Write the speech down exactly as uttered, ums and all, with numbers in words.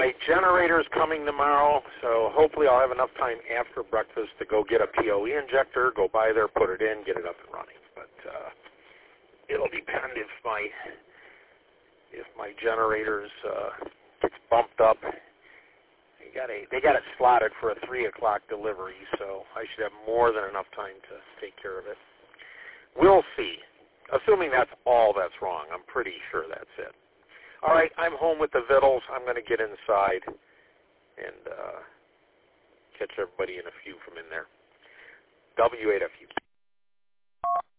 my generator's coming tomorrow, so hopefully I'll have enough time after breakfast to go get a P O E injector, go by there, put it in, get it up and running. But uh, it'll depend if my if my generator's uh, gets bumped up. They got a they got it slotted for a three o'clock delivery, so I should have more than enough time to take care of it. We'll see. Assuming that's all that's wrong, I'm pretty sure that's it. All right, I'm home with the vittles. I'm going to get inside and uh, catch everybody in a few from in there. W eight F U.